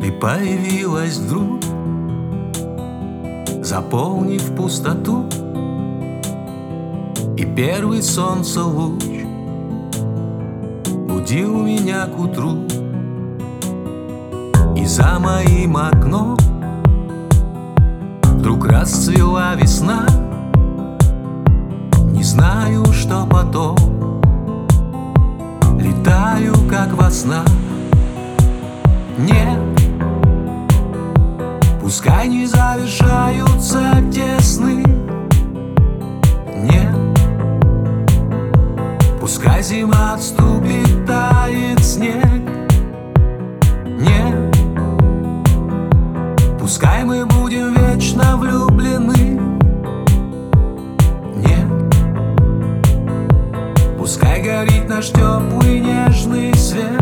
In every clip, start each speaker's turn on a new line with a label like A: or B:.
A: Ты появилась вдруг, заполнив пустоту, и первый солнца луч будил меня к утру. И за моим окном вдруг расцвела весна. Не знаю, что потом, летаю, как во снах. Нет, пускай не завершаются те сны. Нет, пускай зима отступит, тает снег. Нет, пускай мы будем вечно влюблены. Нет, пускай горит наш теплый нежный свет.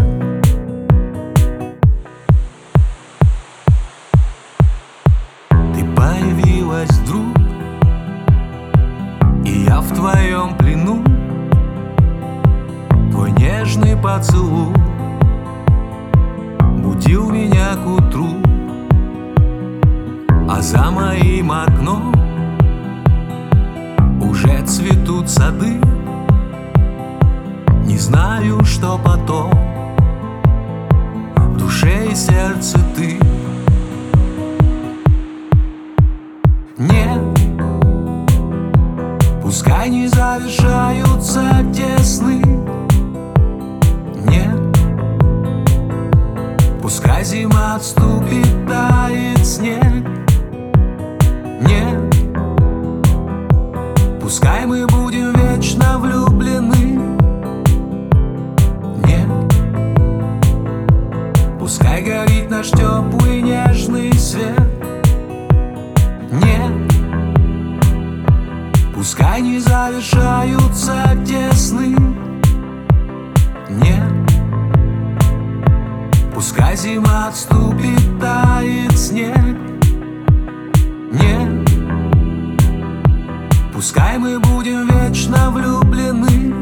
A: Ты появилась вдруг, и я в твоем плену. Твой нежный поцелуй будил меня к утру. А за моим окном уже цветут сады. Не знаю, что потом, в душе и сердце ты. Нет, пускай не завершаются те сны. Нет, пускай зима отступит, тает снег. Нет, пускай мы будем вечно влюблены. Нет, пускай горит наш теплый нежный свет. Нет, пускай не завершаются те сны. Нет, пускай зима отступит, тает снег. Нет, пускай мы будем вечно влюблены.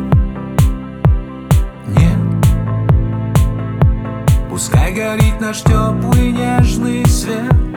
A: Нет, пускай горит наш теплый нежный свет.